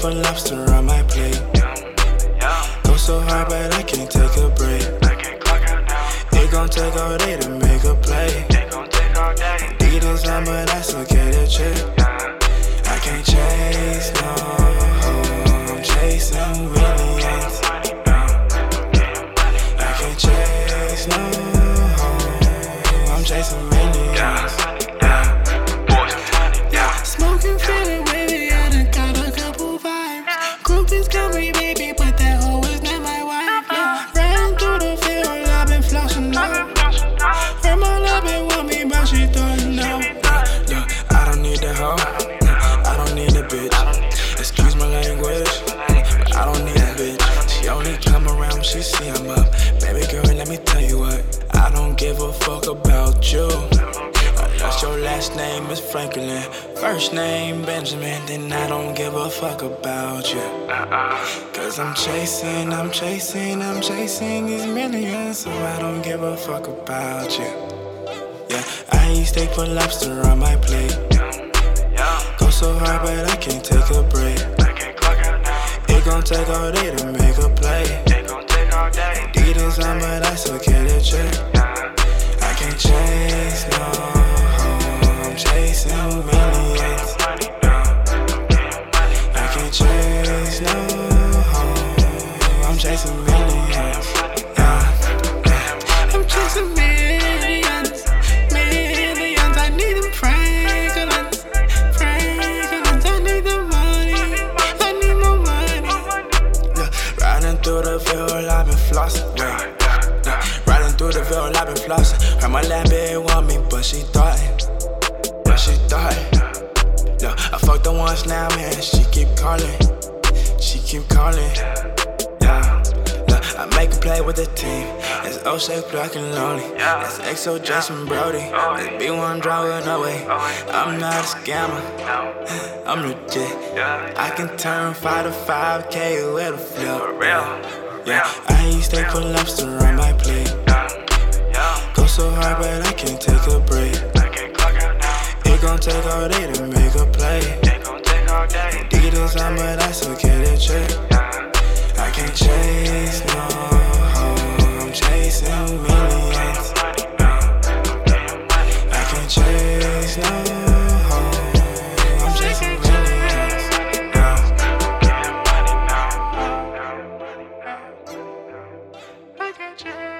for lobster on my plate. Go so hard, but I can't take a break. It gon' take all day to make a play. Adidas on, but that's okay to check. I can't chase no, I'm chasing millions. I can't chase no, I'm chasing millions. Smoking, feeling wavy, I done got a couple vibes. Groupies call me baby, but that hoe is not my wife. Yeah. Riding through the field, I've been flossing up. Her mom love it want me, but she don't know. Look, I don't need that hoe, I don't need a bitch. Excuse my language, but I don't need a bitch. She only come around when she see I'm up. Baby girl, let me tell you what, I don't give a fuck about you. Unless your last name is Franklin, first name Benjamin, then I don't give a fuck about you. Cause I'm chasing these millions, so I don't give a fuck about you. Yeah, I eat steak for lobster on my plate. Go so hard, but I can't take a break. It gon' take all day to make a play. Adidas on, but that's okay to check. I can't chase no, I'm chasing millions. I can't chase no, I'm chasing millions. I'm chasing millions, millions. I need them Franklins, Franklins. I need the money, I need more money. Yeah, riding through the field, I've been flossing. Yeah, riding through the field, I've been flossing. Heard my lab bitch want me, but she thought. Yeah, I fucked her once now, man. She keep calling. Yeah, look, I make a play with the team. It's O'Shea, Clark, and Lonely. That's XO, Jason Brody. That's B1 driver, no way. I'm not a scammer. I'm legit. I can turn 5 to 5K with a flip. Yeah, I eat steak for lobster on my plate. Go so hard, but I can't take a break. It gon' take all day to make a play. Adidas on, but that's okay to check. I can't chase no, I'm chasing millions. I can't chase no, I'm chasing millions. I can't chase.